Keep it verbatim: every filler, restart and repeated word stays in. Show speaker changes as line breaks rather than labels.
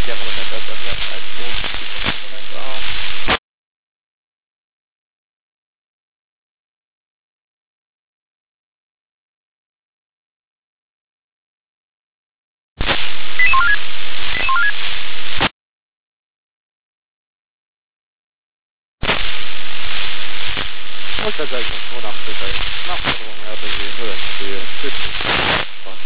chiamano sempre la tua al posto, tipo nel momento. Most ezekben hónap közben napodom el, hogy én örökké, kötünk.